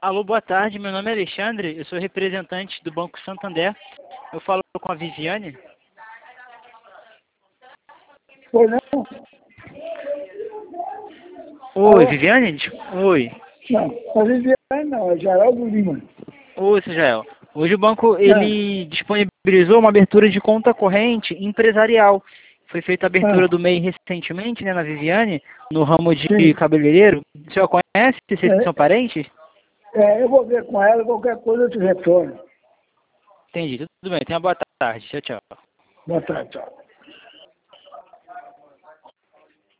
Alô, boa tarde. Meu nome é Alexandre. Eu sou representante do Banco Santander. Eu falo com a Viviane. Foi não? Oi, Alô? Viviane? Oi. Não, a Viviane não, é Geraldo Lima. Oi, Jael. Hoje o banco Ah, ele disponibilizou uma abertura de conta corrente empresarial. Foi feita a abertura ah, do MEI recentemente, né, na Viviane, no ramo de sim. cabeleireiro. O senhor conhece? Vocês são É, parentes? eu vou ver com ela, qualquer coisa eu te retorno. Entendi. Tudo bem. Tenha boa tarde. Tchau, tchau. Boa tarde, tchau.